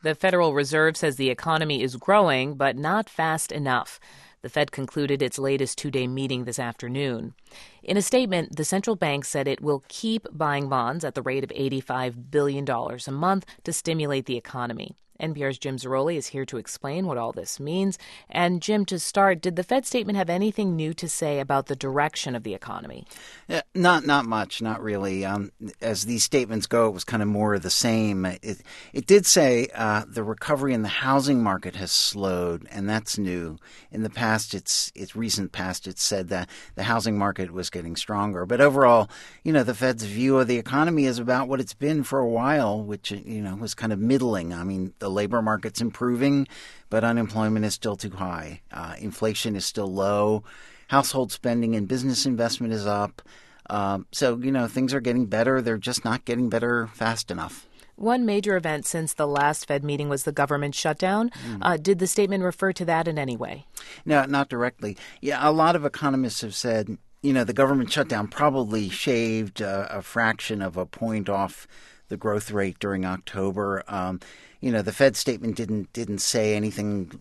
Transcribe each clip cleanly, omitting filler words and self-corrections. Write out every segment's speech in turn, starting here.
The Federal Reserve says the economy is growing, but not fast enough. The Fed concluded its latest two-day meeting this afternoon. In a statement, the central bank said it will keep buying bonds at the rate of $85 billion a month to stimulate the economy. NPR's Jim Zarroli is here to explain what all this means. And Jim, to start, did the Fed statement have anything new to say about the direction of the economy? Not much, not really. As these statements go, it was kind of more of the same. It did say the recovery in the housing market has slowed, and that's new. In the past, its recent past, it said that the housing market was getting stronger. But overall, the Fed's view of the economy is about what it's been for a while, which, was kind of middling. I mean, the labor market's improving, but unemployment is still too high. Inflation is still low. Household spending and business investment is up. So, things are getting better. They're just not getting better fast enough. One major event since the last Fed meeting was the government shutdown. Did the statement refer to that in any way? No, not directly. Yeah, a lot of economists have said, the government shutdown probably shaved a fraction of a point off the growth rate during October. The Fed statement didn't say anything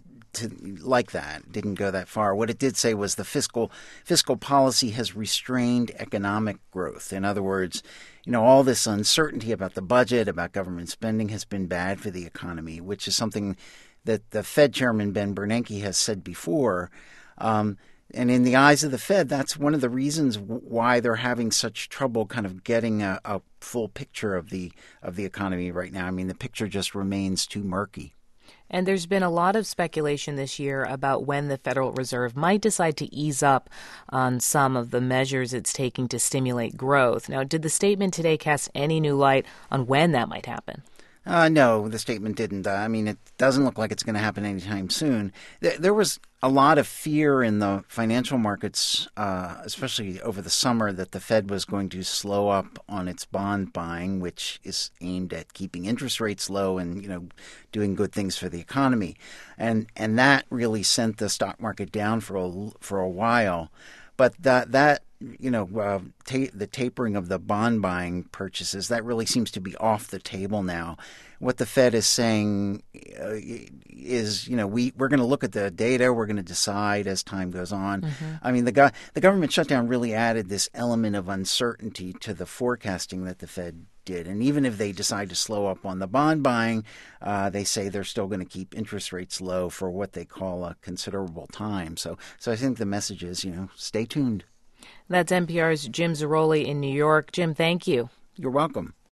like that, didn't go that far. What it did say was the fiscal policy has restrained economic growth. In other words, all this uncertainty about the budget, about government spending has been bad for the economy, which is something that the Fed chairman Ben Bernanke has said before. And in the eyes of the Fed, that's one of the reasons why they're having such trouble kind of getting a full picture of the economy right now. I mean, the picture just remains too murky. And there's been a lot of speculation this year about when the Federal Reserve might decide to ease up on some of the measures it's taking to stimulate growth. Now, did the statement today cast any new light on when that might happen? No, the statement didn't. It doesn't look like it's going to happen anytime soon. There was a lot of fear in the financial markets, especially over the summer, that the Fed was going to slow up on its bond buying, which is aimed at keeping interest rates low and, doing good things for the economy. And that really sent the stock market down for a while. But the tapering of the bond buying purchases, that really seems to be off the table now. What the Fed is saying is, we're going to look at the data. We're going to decide as time goes on. Mm-hmm. I mean, the government shutdown really added this element of uncertainty to the forecasting that the Fed did. And even if they decide to slow up on the bond buying, they say they're still going to keep interest rates low for what they call a considerable time. So I think the message is, stay tuned. That's NPR's Jim Zarroli in New York. Jim, thank you. You're welcome.